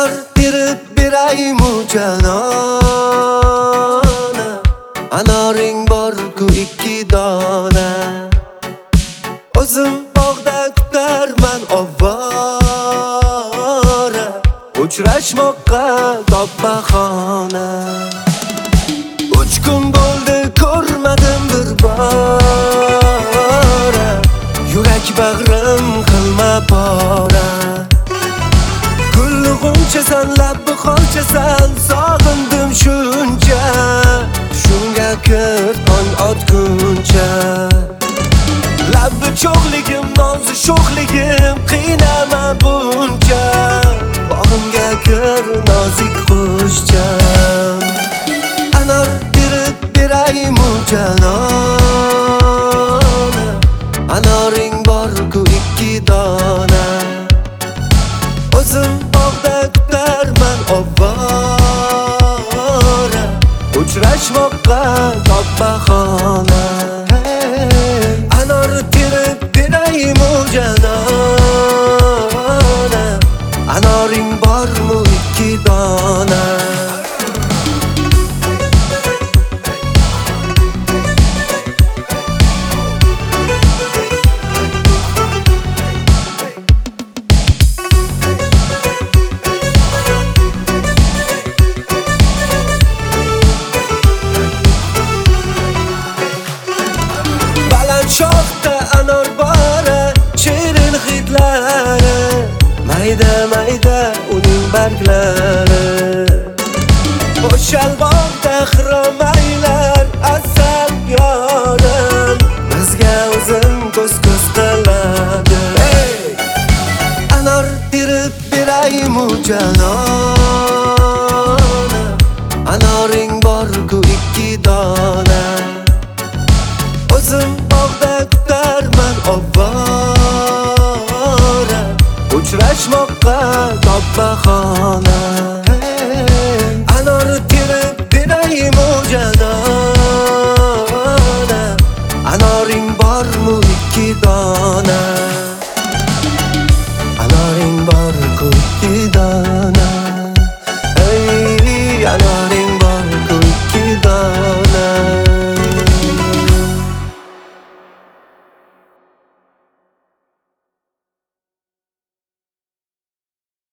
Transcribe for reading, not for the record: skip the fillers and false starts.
Anor terib beraymu janona, anoring bor-ku ikki dona. O'zim bog'da kutarman ovvora, uchrashmoqqa top bahona. 3 kun bo'ldi ko'rmadim bir bora, yurak bag'rim qilma pora. G'unchasan, labbi qolchasan, sog'indim shuncha. Shunga kir tong otguncha. Labbi cho'g'ligim, nozi sho'xligim, qiynama buncha. Bog'imga kir nozik qushcham. Anor terib beraymu janona, anoring bor-ku ikki dona. O'zim bog'da kutarman ovvora, uchrashmoqqa top bahona. Anor terib beraymu janona, anoring bormi ikki dona. Shoxda anor bora, shirin hidlari, mayda mayda uning barglari. Bo'shalboqda xiromaylar, asal yorim, bizga o'zim ko'z-ko'z qiladi. Anor terib beraymu janona,